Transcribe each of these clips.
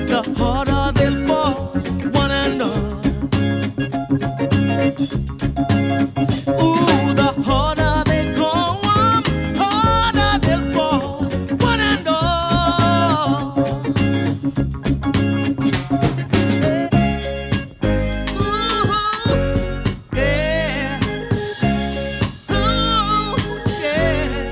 the harder they'll fall, one and all. Ooh, the harder they come, harder they'll fall, one and all. Ooh, yeah. Ooh, yeah.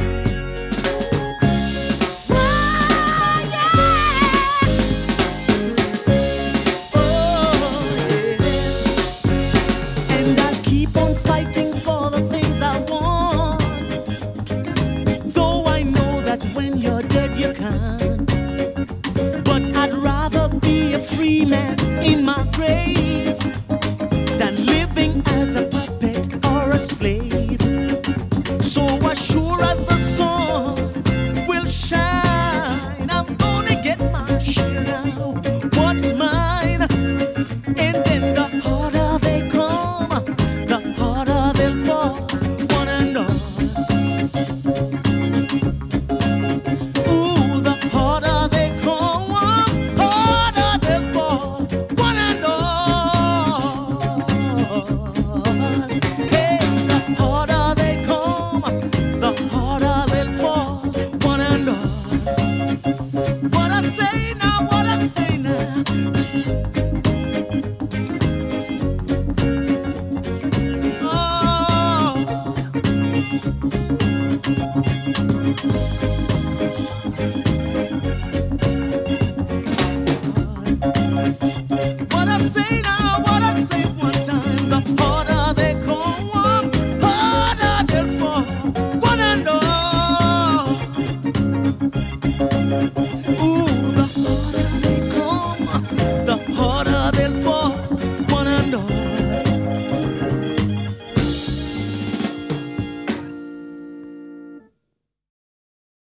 And I'll keep on fighting for the things I want. Though I know that when you're dead you can't. But I'd rather be a free man in my grave than living as a puppet or a slave. So as sure as the sun will shine, I'm gonna get my share now. What's mine? And then the harder they come, the harder they'll fall, one and all. Ooh, the harder they come, harder they'll fall, one and all. Hey, the harder they come, the harder they'll fall, one and all. What I say now, what I say now. Oh.